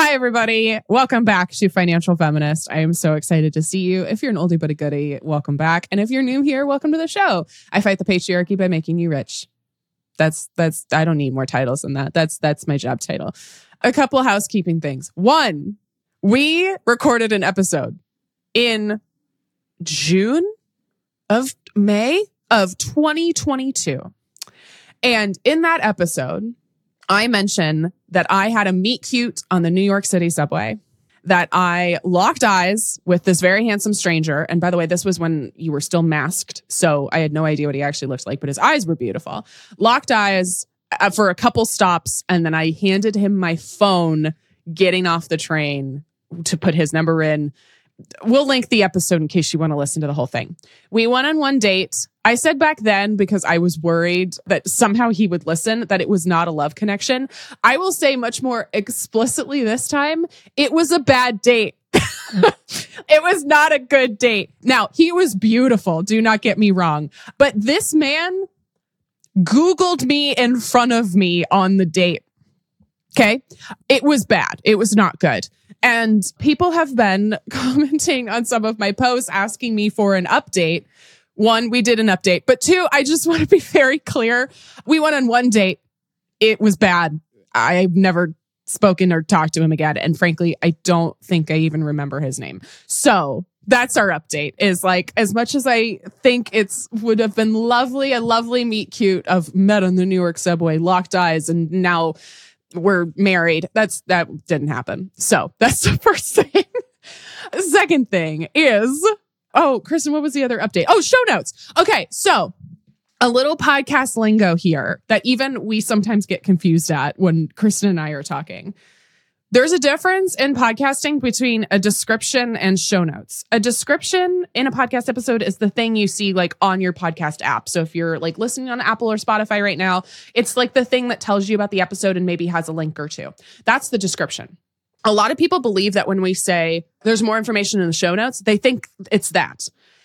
Hi, everybody. Welcome back to Financial Feminist. I am so excited to see you. If you're an oldie but a goodie, welcome back. And if you're new here, welcome to the show. I fight the patriarchy by making you rich. That's I don't need more titles than that. That's my job title. A couple housekeeping things. One, we recorded an episode in May of 2022. And in that episode, I mentioned that I had a meet cute on the New York City subway, that I locked eyes with this very handsome stranger. And by the way, this was when you were still masked, so I had no idea what he actually looked like, but his eyes were beautiful. Locked eyes for a couple stops, and then I handed him my phone getting off the train to put his number in. We'll link the episode in case you want to listen to the whole thing. We went on one date. I said back then, because I was worried that somehow he would listen, that it was not a love connection. I will say much more explicitly this time, it was a bad date. It was not a good date. Now, he was beautiful. Do not get me wrong. But this man Googled me in front of me on the date. Okay? It was bad. It was not good. And people have been commenting on some of my posts asking me for an update. One, we did an update. But two, I just want to be very clear. We went on one date. It was bad. I've never spoken or talked to him again. And frankly, I don't think I even remember his name. So that's our update, is like, as much as I think would have been lovely, a lovely meet cute of met on the New York subway, locked eyes, and now we're married. That didn't happen. So that's the first thing. Second thing is, Kristen, what was the other update? Oh, show notes. Okay. So a little podcast lingo here that even we sometimes get confused at when Kristen and I are talking. There's a difference in podcasting between a description and show notes. A description in a podcast episode is the thing you see like on your podcast app. So if you're like listening on Apple or Spotify right now, it's like the thing that tells you about the episode and maybe has a link or two. That's the description. A lot of people believe that when we say there's more information in the show notes, they think it's that.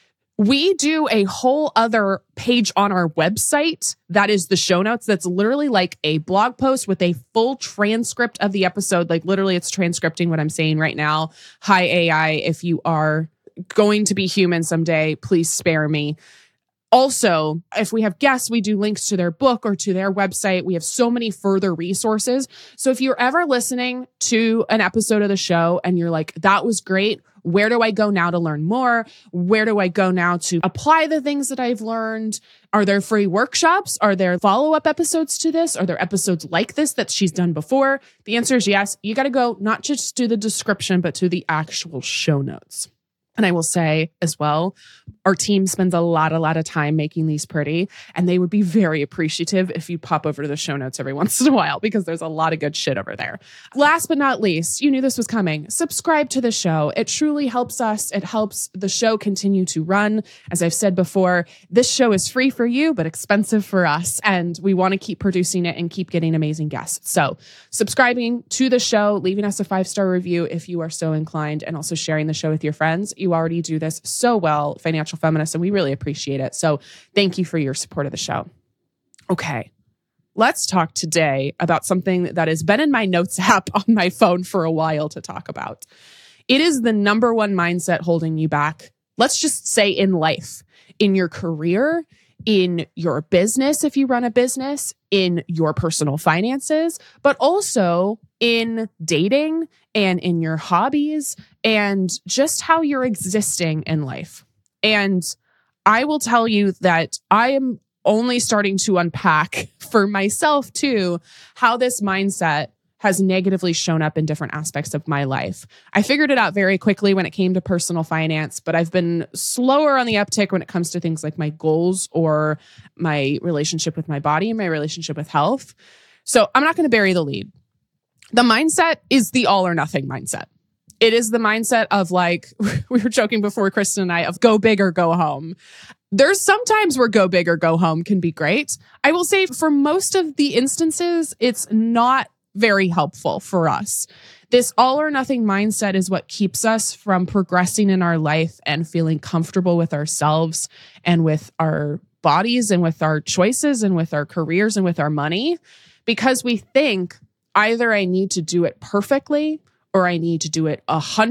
We do a whole other page on our website that is the show notes. That's literally like a blog post with a full transcript of the episode. Like literally it's transcripting what I'm saying right now. Hi, AI, if you are going to be human someday, please spare me. Also, if we have guests, we do links to their book or to their website. We have so many further resources. So if you're ever listening to an episode of the show and you're like, that was great, where do I go now to learn more? Where do I go now to apply the things that I've learned? Are there free workshops? Are there follow-up episodes to this? Are there episodes like this that she's done before? The answer is yes. You got to go not just to the description, but to the actual show notes. And I will say as well, our team spends a lot of time making these pretty, and they would be very appreciative if you pop over to the show notes every once in a while, because there's a lot of good shit over there. Last but not least, you knew this was coming. Subscribe to the show. It truly helps us. It helps the show continue to run. As I've said before, this show is free for you, but expensive for us. And we want to keep producing it and keep getting amazing guests. So subscribing to the show, leaving us a 5-star review if you are so inclined, and also sharing the show with your friends. You already do this so well, Financial Feminist, and we really appreciate it. So thank you for your support of the show. Okay, let's talk today about something that has been in my notes app on my phone for a while to talk about. It is the number one mindset holding you back. Let's just say in life, in your career, in your business, if you run a business, in your personal finances, but also in dating and in your hobbies and just how you're existing in life. And I will tell you that I am only starting to unpack for myself too, how this mindset has negatively shown up in different aspects of my life. I figured it out very quickly when it came to personal finance, but I've been slower on the uptick when it comes to things like my goals or my relationship with my body and my relationship with health. So I'm not going to bury the lead. The mindset is the all or nothing mindset. It is the mindset of, like, we were joking before, Kristen and I, of go big or go home. There's sometimes where go big or go home can be great. I will say for most of the instances, it's not very helpful for us. This all or nothing mindset is what keeps us from progressing in our life and feeling comfortable with ourselves and with our bodies and with our choices and with our careers and with our money, because we think either I need to do it perfectly or I need to do it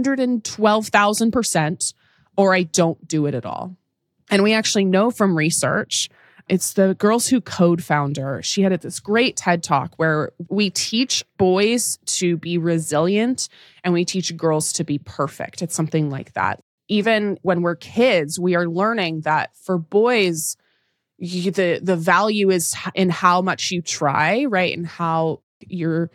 112,000%, or I don't do it at all. And we actually know from research, it's the Girls Who Code founder. She had this great TED Talk where we teach boys to be resilient and we teach girls to be perfect. It's something like that. Even when we're kids, we are learning that for boys, the value is in how much you try, right? And how you're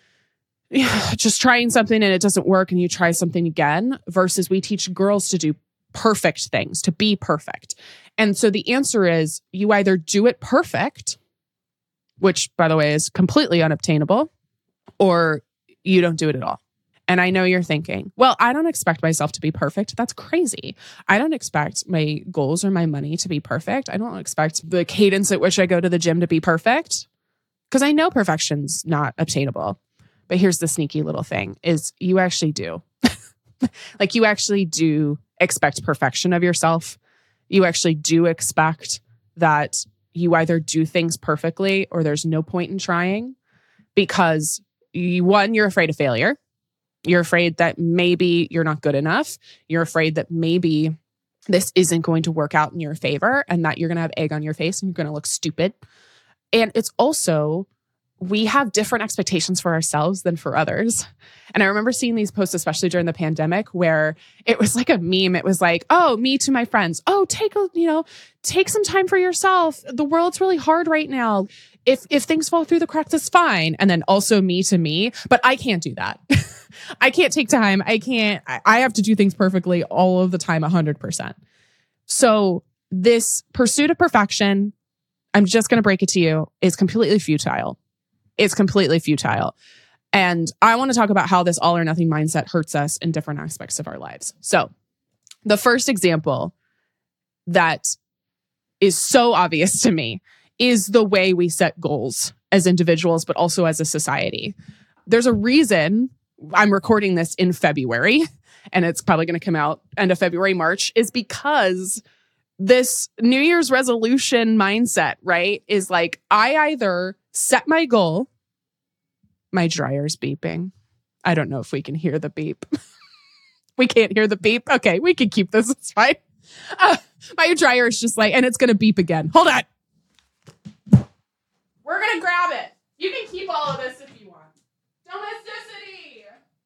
just trying something and it doesn't work and you try something again, versus we teach girls to do perfect things, to be perfect. And so the answer is you either do it perfect, which by the way is completely unobtainable, or you don't do it at all. And I know you're thinking, well, I don't expect myself to be perfect. That's crazy. I don't expect my goals or my money to be perfect. I don't expect the cadence at which I go to the gym to be perfect, because I know perfection's not obtainable. But here's the sneaky little thing is you actually do. Like you actually do expect perfection of yourself. You actually do expect that you either do things perfectly or there's no point in trying, because you're afraid of failure. You're afraid that maybe you're not good enough. You're afraid that maybe this isn't going to work out in your favor and that you're going to have egg on your face and you're going to look stupid. And it's also, we have different expectations for ourselves than for others. And I remember seeing these posts, especially during the pandemic, where it was like a meme. It was like, oh, me to my friends. Oh, take some time for yourself. The world's really hard right now. If things fall through the cracks, it's fine. And then also me to me, but I can't do that. I can't take time. I have to do things perfectly all of the time, 100%. So this pursuit of perfection, I'm just going to break it to you, is completely futile. It's completely futile. And I want to talk about how this all or nothing mindset hurts us in different aspects of our lives. So the first example that is so obvious to me is the way we set goals as individuals, but also as a society. There's a reason I'm recording this in February, and it's probably going to come out end of February, March, is because this New Year's resolution mindset, right, is like, I either set my goal. My dryer's beeping. I don't know if we can hear the beep. We can't hear the beep. Okay, we can keep this. It's fine. My dryer is just like, and it's going to beep again. Hold on. We're going to grab it. You can keep all of this if you want. Domesticity.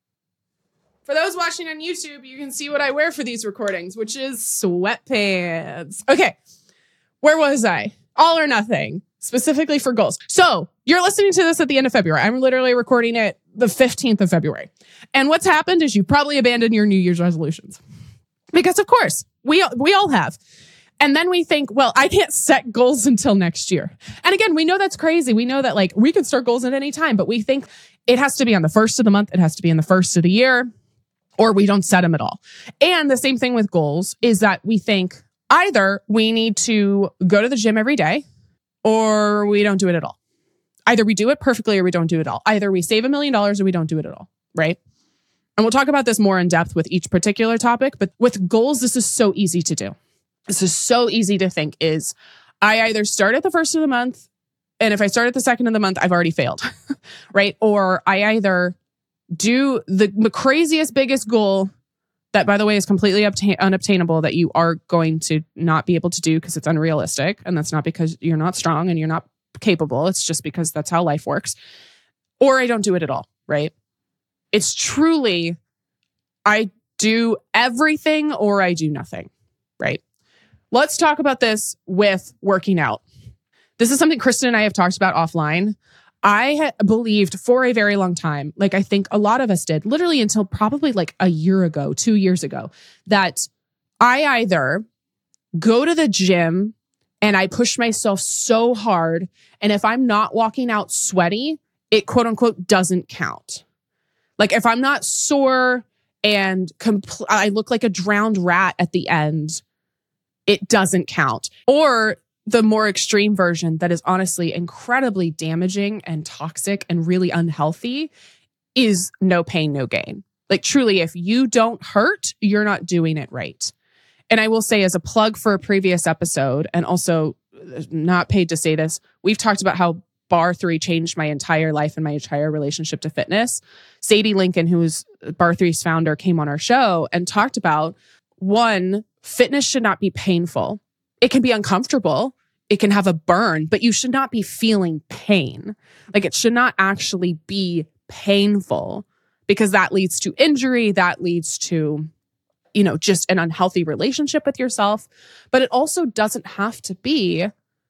For those watching on YouTube, you can see what I wear for these recordings, which is sweatpants. Okay, where was I? All or nothing, specifically for goals. So you're listening to this at the end of February. I'm literally recording it the 15th of February. And what's happened is you probably abandoned your New Year's resolutions. Because of course, we all have. And then we think, well, I can't set goals until next year. And again, we know that's crazy. We know that like we can start goals at any time, but we think it has to be on the first of the month. It has to be in the first of the year, or we don't set them at all. And the same thing with goals is that we think either we need to go to the gym every day or we don't do it at all. Either we do it perfectly or we don't do it at all. Either we save $1 million or we don't do it at all, right? And we'll talk about this more in depth with each particular topic, but with goals, this is so easy to do. This is so easy to think is I either start at the first of the month, and if I start at the second of the month, I've already failed, right? Or I either do the craziest, biggest goal that, by the way, is completely unobtainable that you are going to not be able to do because it's unrealistic. And that's not because you're not strong and you're not capable. It's just because that's how life works. Or I don't do it at all, right? It's truly, I do everything or I do nothing, right? Let's talk about this with working out. This is something Kristen and I have talked about offline. I believed for a very long time, like I think a lot of us did, literally until probably like a year ago, 2 years ago, that I either go to the gym and I push myself so hard, and if I'm not walking out sweaty, it quote unquote doesn't count. Like if I'm not sore and I look like a drowned rat at the end, it doesn't count. Or the more extreme version that is honestly incredibly damaging and toxic and really unhealthy is no pain, no gain. Like truly, if you don't hurt, you're not doing it right. And I will say as a plug for a previous episode, and also not paid to say this, we've talked about how Barre3 changed my entire life and my entire relationship to fitness. Sadie Lincoln, who's Barre3's founder, came on our show and talked about, one, fitness should not be painful. It can be uncomfortable. It can have a burn, but you should not be feeling pain. Like, it should not actually be painful, because that leads to injury. That leads to, just an unhealthy relationship with yourself. But it also doesn't have to be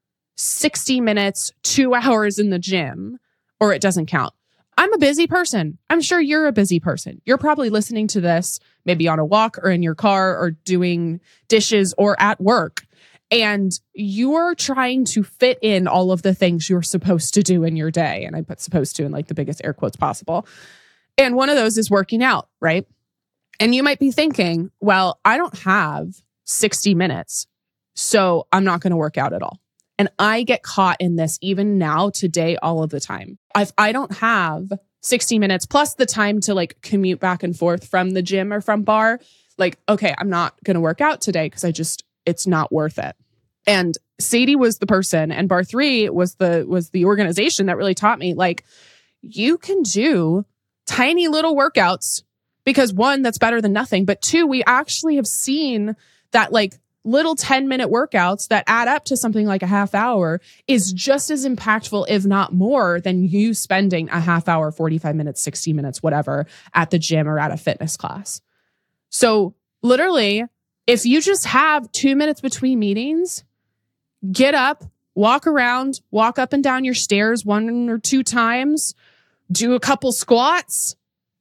60 minutes, 2 hours in the gym, or it doesn't count. I'm a busy person. I'm sure you're a busy person. You're probably listening to this maybe on a walk or in your car or doing dishes or at work. And you're trying to fit in all of the things you're supposed to do in your day. And I put supposed to in like the biggest air quotes possible. And one of those is working out, right? And you might be thinking, well, I don't have 60 minutes, so I'm not going to work out at all. And I get caught in this even now, today, all of the time. If I don't have 60 minutes plus the time to like commute back and forth from the gym or from bar, like, okay, I'm not going to work out today because it's not worth it. And Sadie was the person, and Barre3 was the organization that really taught me, like, you can do tiny little workouts because, one, that's better than nothing. But two, we actually have seen that like little 10-minute workouts that add up to something like a half hour is just as impactful, if not more, than you spending a half hour, 45 minutes, 60 minutes, whatever, at the gym or at a fitness class. So literally, if you just have 2 minutes between meetings, get up, walk around, walk up and down your stairs 1 or 2 times, do a couple squats.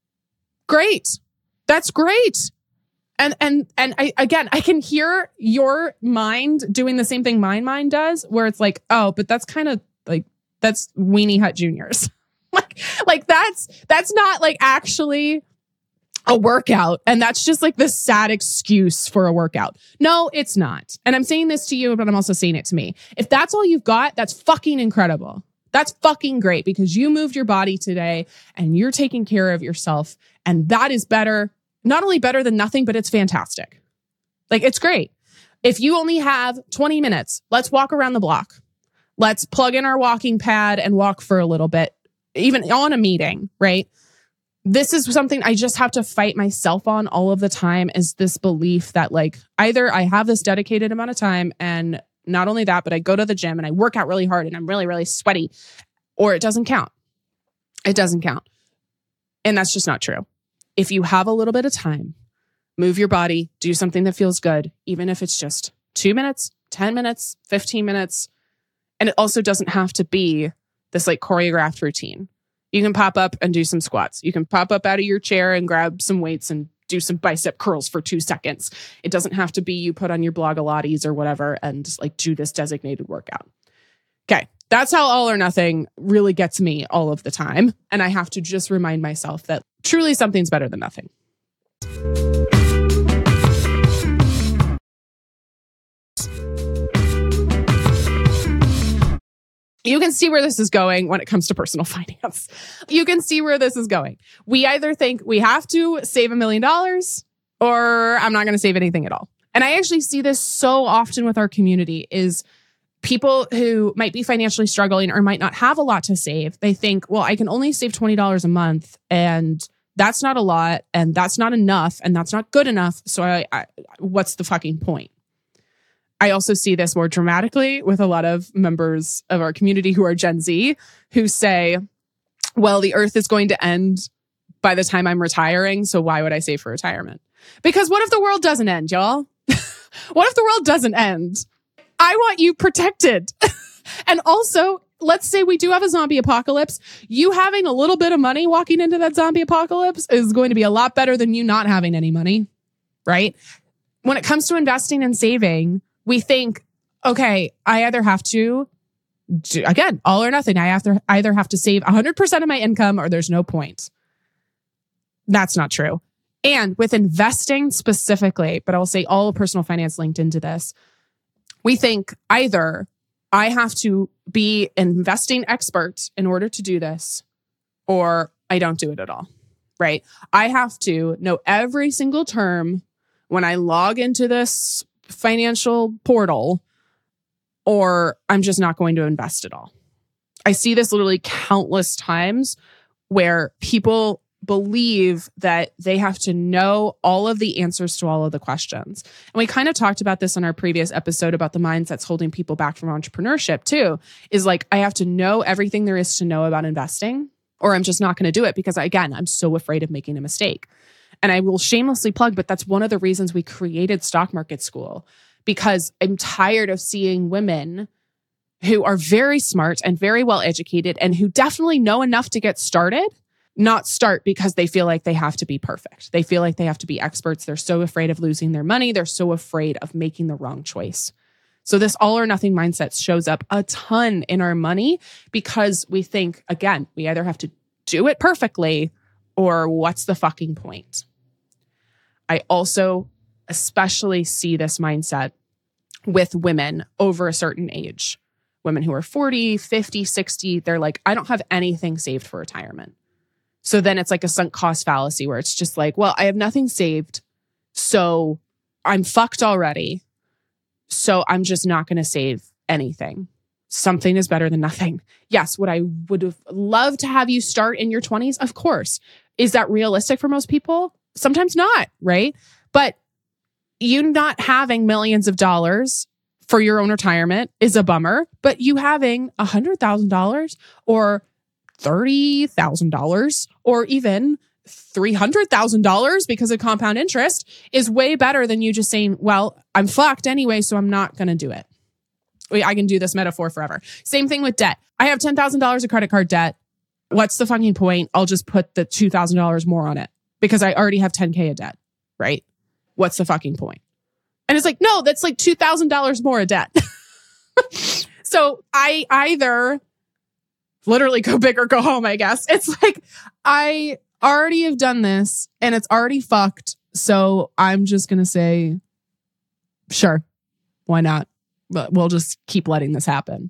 Great. That's great. And I can hear your mind doing the same thing my mind does, where it's like, oh, but that's kind of like, that's Weenie Hut Juniors. like that's not like actually a workout. And that's just like the sad excuse for a workout. No, it's not. And I'm saying this to you, but I'm also saying it to me. If that's all you've got, that's fucking incredible. That's fucking great, because you moved your body today and you're taking care of yourself. And that is better. Not only better than nothing, but it's fantastic. Like, it's great. If you only have 20 minutes, let's walk around the block. Let's plug in our walking pad and walk for a little bit, even on a meeting, right? This is something I just have to fight myself on all of the time, is this belief that like, either I have this dedicated amount of time, and not only that, but I go to the gym and I work out really hard and I'm really, really sweaty, or it doesn't count. It doesn't count. And that's just not true. If you have a little bit of time, move your body, do something that feels good, even if it's just 2 minutes, 10 minutes, 15 minutes. And it also doesn't have to be this like choreographed routine. You can pop up and do some squats. You can pop up out of your chair and grab some weights and do some bicep curls for 2 seconds. It doesn't have to be you put on your Blogilates or whatever and like do this designated workout. Okay. That's how all or nothing really gets me all of the time. And I have to just remind myself that truly something's better than nothing. You can see where this is going when it comes to personal finance. You can see where this is going. We either think we have to save $1 million, or I'm not going to save anything at all. And I actually see this so often with our community, is people who might be financially struggling or might not have a lot to save. They think, well, I can only save $20 a month, and that's not a lot, and that's not enough, and that's not good enough. So I what's the fucking point? I also see this more dramatically with a lot of members of our community who are Gen Z, who say, well, the earth is going to end by the time I'm retiring, so why would I save for retirement? Because what if the world doesn't end, y'all? What if the world doesn't end? I want you protected. And also, let's say we do have a zombie apocalypse. You having a little bit of money walking into that zombie apocalypse is going to be a lot better than you not having any money, right? When it comes to investing and saving, we think, okay, I either have to, again, all or nothing. I either have to save 100% of my income, or there's no point. That's not true. And with investing specifically, but I'll say all personal finance linked into this, we think either I have to be an investing expert in order to do this, or I don't do it at all, right? I have to know every single term when I log into this financial portal, or I'm just not going to invest at all. I see this literally countless times where people believe that they have to know all of the answers to all of the questions. And we kind of talked about this in our previous episode about the mindsets holding people back from entrepreneurship too, is like, I have to know everything there is to know about investing, or I'm just not going to do it because, again, I'm so afraid of making a mistake. And I will shamelessly plug, but that's one of the reasons we created Stock Market School, because I'm tired of seeing women who are very smart and very well educated and who definitely know enough to get started, not start because they feel like they have to be perfect. They feel like they have to be experts. They're so afraid of losing their money. They're so afraid of making the wrong choice. So this all or nothing mindset shows up a ton in our money because we think, again, we either have to do it perfectly or what's the fucking point? I also especially see this mindset with women over a certain age. Women who are 40, 50, 60, they're like, I don't have anything saved for retirement. So then it's like a sunk cost fallacy where it's just like, well, I have nothing saved, so I'm fucked already. So I'm just not going to save anything. Something is better than nothing. Yes, would I would have loved to have you start in your 20s? Of course. Is that realistic for most people? Sometimes not, right? But you not having millions of dollars for your own retirement is a bummer, but you having $100,000 or $30,000 or even $300,000 because of compound interest is way better than you just saying, well, I'm fucked anyway, so I'm not going to do it. I can do this metaphor forever. Same thing with debt. I have $10,000 of credit card debt. What's the fucking point? I'll just put the $2,000 more on it because I already have $10K of debt, right? What's the fucking point? And it's like, no, that's like $2,000 more of debt. So I either literally go big or go home, I guess. It's like, I already have done this and it's already fucked. So I'm just going to say, sure, why not? But we'll just keep letting this happen.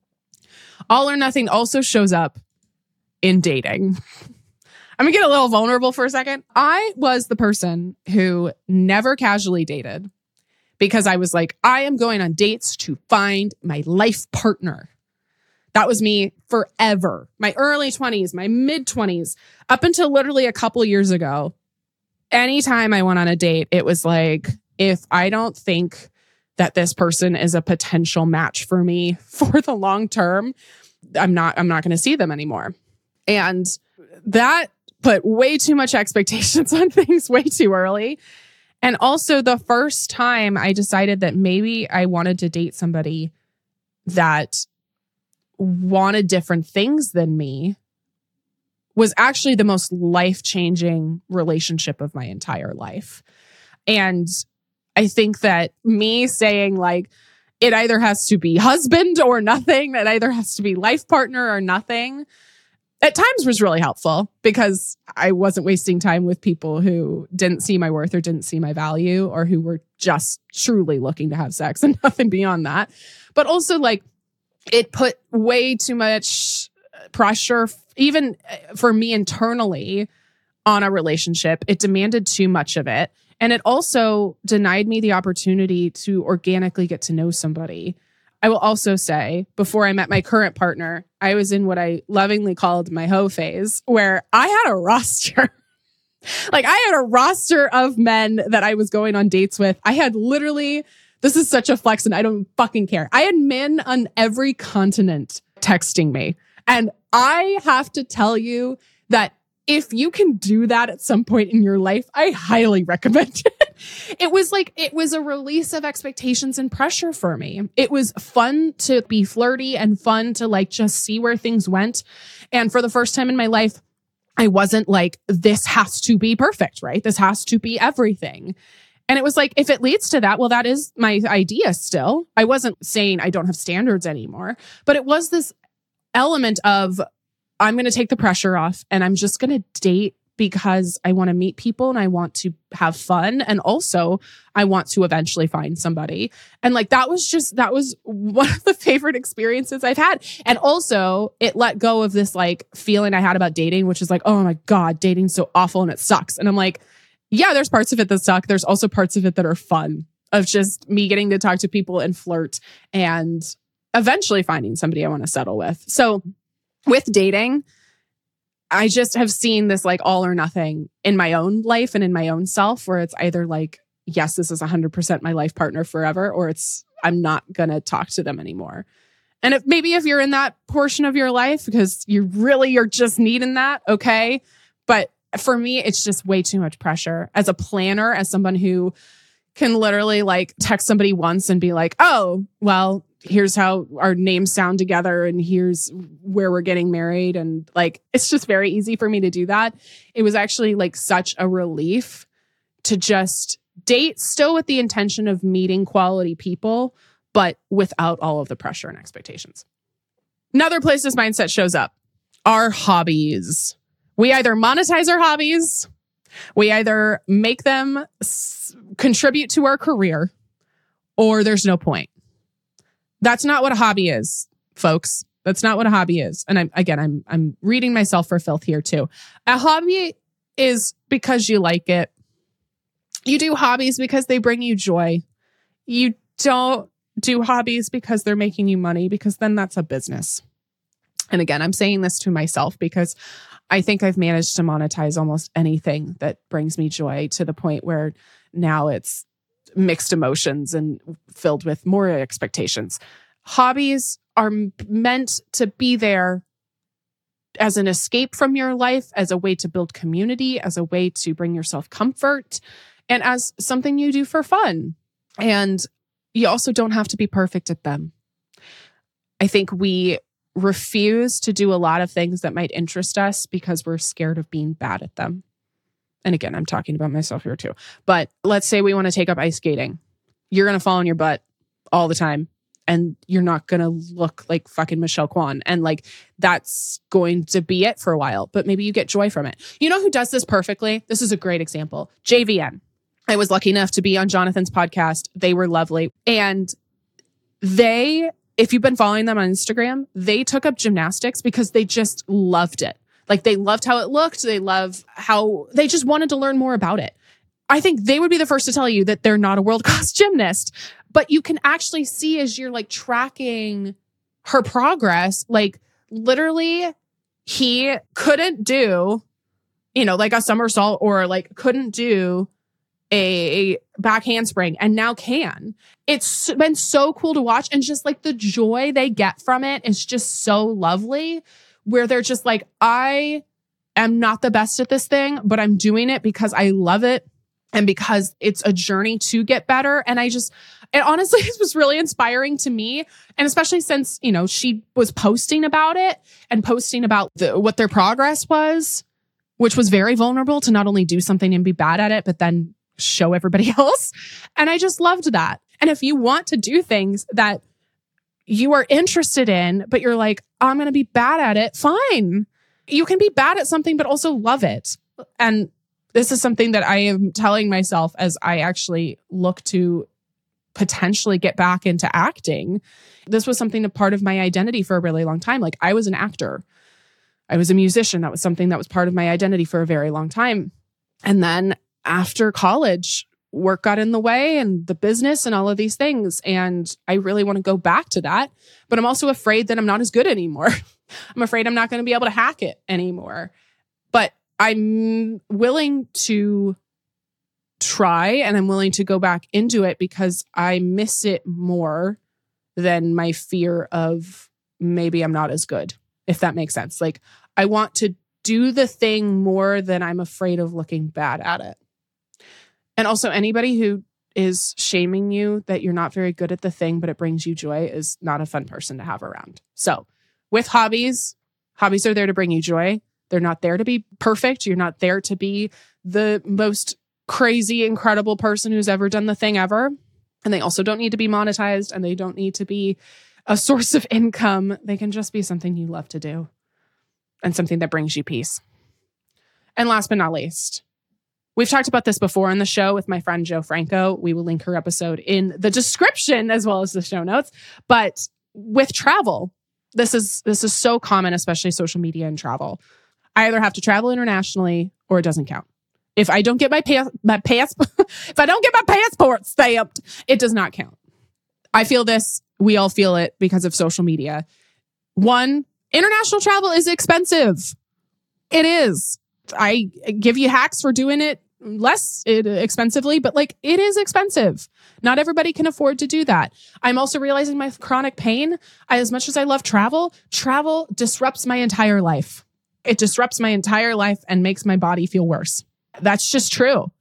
All or nothing also shows up in dating. I'm going to get a little vulnerable for a second. I was the person who never casually dated because I was like, I am going on dates to find my life partner. That was me forever. My early 20s, my mid 20s, up until literally a couple years ago. Anytime I went on a date, it was like, if I don't think that this person is a potential match for me for the long term, I'm not going to see them anymore. And that put way too much expectations on things way too early. And also the first time I decided that maybe I wanted to date somebody that wanted different things than me was actually the most life-changing relationship of my entire life. And I think that me saying like, it either has to be husband or nothing, it either has to be life partner or nothing, at times was really helpful because I wasn't wasting time with people who didn't see my worth or didn't see my value or who were just truly looking to have sex and nothing beyond that. But also like it put way too much pressure, even for me internally, on a relationship. It demanded too much of it. And it also denied me the opportunity to organically get to know somebody. I will also say, before I met my current partner, I was in what I lovingly called my hoe phase, where I had a roster. Like I had a roster of men that I was going on dates with. I had literally, this is such a flex and I don't fucking care. I had men on every continent texting me. And I have to tell you that if you can do that at some point in your life, I highly recommend it. It was a release of expectations and pressure for me. It was fun to be flirty and fun to like just see where things went. And for the first time in my life, I wasn't like, this has to be perfect, right? This has to be everything. And it was like, if it leads to that, well, that is my idea still. I wasn't saying I don't have standards anymore, but it was this element of, I'm going to take the pressure off and I'm just going to date because I want to meet people and I want to have fun. And also I want to eventually find somebody. And like, that was one of the favorite experiences I've had. And also it let go of this like feeling I had about dating, which is like, oh my God, dating's so awful and it sucks. And I'm like, yeah, there's parts of it that suck. There's also parts of it that are fun, of just me getting to talk to people and flirt and eventually finding somebody I want to settle with. So with dating, I just have seen this like all or nothing in my own life and in my own self, where it's either like, yes, this is 100% my life partner forever, or it's, I'm not going to talk to them anymore. And if you're in that portion of your life because you're just needing that, okay. But for me, it's just way too much pressure as a planner, as someone who can literally like text somebody once and be like, oh, well, here's how our names sound together and here's where we're getting married. And like, it's just very easy for me to do that. It was actually like such a relief to just date still with the intention of meeting quality people, but without all of the pressure and expectations. Another place this mindset shows up, our hobbies. We either monetize our hobbies, we either make them contribute to our career, or there's no point. That's not what a hobby is, folks. That's not what a hobby is. And I'm reading myself for filth here too. A hobby is because you like it. You do hobbies because they bring you joy. You don't do hobbies because they're making you money, because then that's a business. And again, I'm saying this to myself because I think I've managed to monetize almost anything that brings me joy to the point where now it's mixed emotions and filled with more expectations. Hobbies are meant to be there as an escape from your life, as a way to build community, as a way to bring yourself comfort, and as something you do for fun. And you also don't have to be perfect at them. I think we refuse to do a lot of things that might interest us because we're scared of being bad at them. And again, I'm talking about myself here too. But let's say we want to take up ice skating. You're going to fall on your butt all the time. And you're not going to look like fucking Michelle Kwan. And like, that's going to be it for a while. But maybe you get joy from it. You know who does this perfectly? This is a great example. JVN. I was lucky enough to be on Jonathan's podcast. They were lovely. And if you've been following them on Instagram, they took up gymnastics because they just loved it. Like, they loved how it looked. They love how they just wanted to learn more about it. I think they would be the first to tell you that they're not a world-class gymnast, but you can actually see as you're like tracking her progress, like literally he couldn't do, like a somersault, or like couldn't do a back handspring, and now can. It's been so cool to watch. And just like the joy they get from it is just so lovely, where they're just like, I am not the best at this thing, but I'm doing it because I love it. And because it's a journey to get better. And it honestly, it was really inspiring to me. And especially since, she was posting about it and posting about what their progress was, which was very vulnerable to not only do something and be bad at it, but then show everybody else. And I just loved that. And if you want to do things that you are interested in, but you're like, I'm going to be bad at it, fine. You can be bad at something, but also love it. And this is something that I am telling myself as I actually look to potentially get back into acting. This was something, a part of my identity for a really long time. Like, I was an actor. I was a musician. That was something that was part of my identity for a very long time. And then after college, work got in the way, and the business and all of these things. And I really want to go back to that. But I'm also afraid that I'm not as good anymore. I'm afraid I'm not going to be able to hack it anymore. But I'm willing to try, and I'm willing to go back into it because I miss it more than my fear of maybe I'm not as good, if that makes sense. Like, I want to do the thing more than I'm afraid of looking bad at it. And also, anybody who is shaming you that you're not very good at the thing, but it brings you joy, is not a fun person to have around. So with hobbies are there to bring you joy. They're not there to be perfect. You're not there to be the most crazy, incredible person who's ever done the thing ever. And they also don't need to be monetized, and they don't need to be a source of income. They can just be something you love to do and something that brings you peace. And last but not least, we've talked about this before in the show with my friend Jo Franco. We will link her episode in the description as well as the show notes. But with travel, this is so common, especially social media and travel. I either have to travel internationally or it doesn't count. If I don't get my passport stamped, it does not count. I feel this. We all feel it because of social media. One, International travel is expensive. It is. I give you hacks for doing it less expensively, but like it is expensive. Not everybody can afford to do that. I'm also realizing my chronic pain. As much as I love travel disrupts my entire life. It disrupts my entire life and makes my body feel worse. That's just true.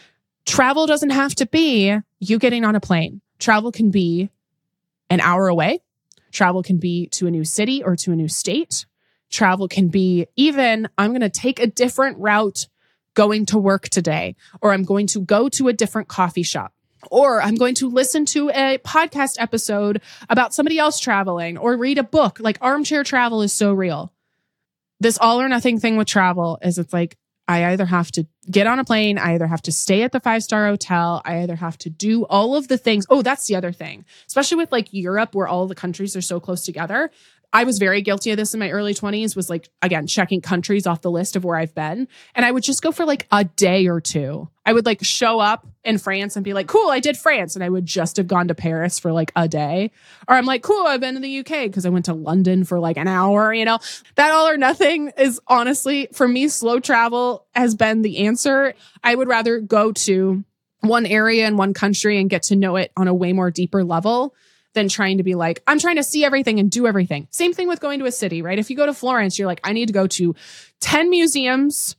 Travel doesn't have to be you getting on a plane. Travel can be an hour away. Travel can be to a new city or to a new state. Travel can be even, I'm going to take a different route going to work today, or I'm going to go to a different coffee shop, or I'm going to listen to a podcast episode about somebody else traveling, or read a book. Like armchair travel is so real. This all or nothing thing with travel is it's like, I either have to get on a plane, I either have to stay at the 5-star hotel, I either have to do all of the things. Oh, that's the other thing. Especially with like Europe, where all the countries are so close together. I was very guilty of this in my early 20s, was like, again, checking countries off the list of where I've been. And I would just go for like a day or two. I would like show up in France and be like, cool, I did France. And I would just have gone to Paris for like a day. Or I'm like, cool, I've been to the UK because I went to London for like an hour, you know. That all or nothing is honestly, for me, slow travel has been the answer. I would rather go to one area in one country and get to know it on a way more deeper level than trying to be like, I'm trying to see everything and do everything. Same thing with going to a city, right? If you go to Florence, you're like, I need to go to 10 museums.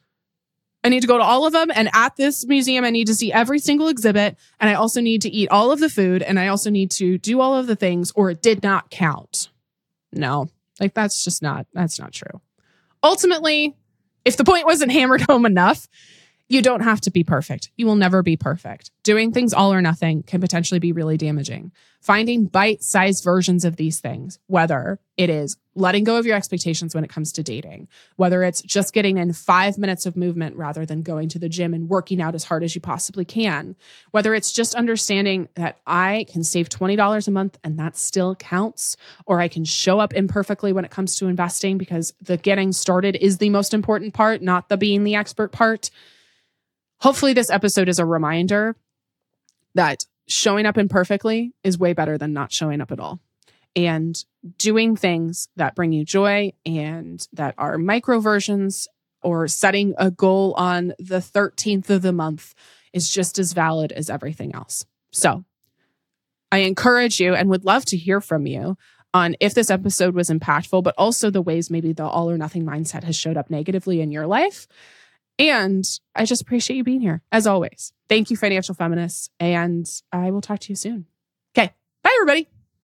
I need to go to all of them. And at this museum, I need to see every single exhibit. And I also need to eat all of the food. And I also need to do all of the things, or it did not count. No, like that's not true. Ultimately, if the point wasn't hammered home enough, you don't have to be perfect. You will never be perfect. Doing things all or nothing can potentially be really damaging. Finding bite-sized versions of these things, whether it is letting go of your expectations when it comes to dating, whether it's just getting in 5 minutes of movement rather than going to the gym and working out as hard as you possibly can, whether it's just understanding that I can save $20 a month and that still counts, or I can show up imperfectly when it comes to investing because the getting started is the most important part, not the being the expert part. Hopefully this episode is a reminder that showing up imperfectly is way better than not showing up at all. And doing things that bring you joy and that are micro versions, or setting a goal on the 13th of the month, is just as valid as everything else. So I encourage you and would love to hear from you on if this episode was impactful, but also the ways maybe the all or nothing mindset has showed up negatively in your life. And I just appreciate you being here, as always. Thank you, Financial Feminists, and I will talk to you soon. Okay, bye, everybody.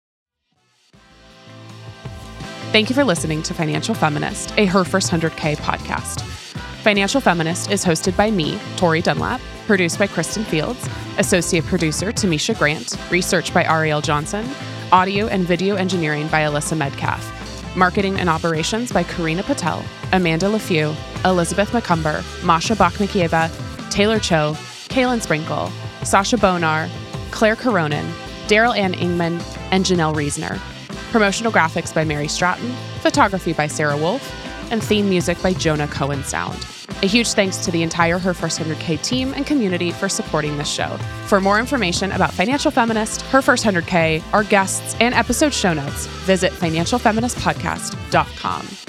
Thank you for listening to Financial Feminist, a Her First 100K podcast. Financial Feminist is hosted by me, Tori Dunlap, produced by Kristen Fields, associate producer Tamisha Grant, research by Ariel Johnson, audio and video engineering by Alyssa Medcalf, marketing and operations by Karina Patel, Amanda LeFew, Elizabeth McCumber, Masha Bachnakieva, Taylor Cho, Kaylin Sprinkle, Sasha Bonar, Claire Coronin, Daryl Ann Ingman, and Janelle Reesner. Promotional graphics by Mary Stratton, photography by Sarah Wolf, and theme music by Jonah Cohen Sound. A huge thanks to the entire Her First 100K team and community for supporting this show. For more information about Financial Feminist, Her First 100K, our guests, and episode show notes, visit financialfeministpodcast.com.